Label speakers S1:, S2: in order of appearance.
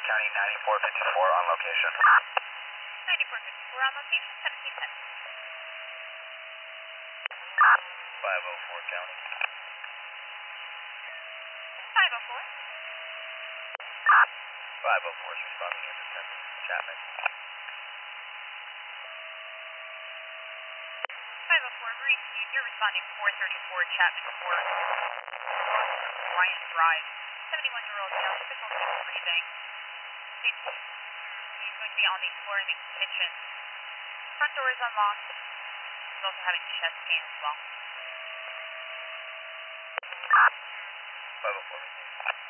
S1: County 9454 on location.
S2: 9454 on location, 1710.
S1: 504 County.
S2: 504.
S1: 504 is responding into 10 Chapman.
S2: 504, received. You're responding 434 Chapman Court, Ryan Drive. 71-year-old male, difficulty breathing. He's going to be on the floor in the kitchen. Front door is unlocked. He's also having chest pain as well.
S1: 504 received.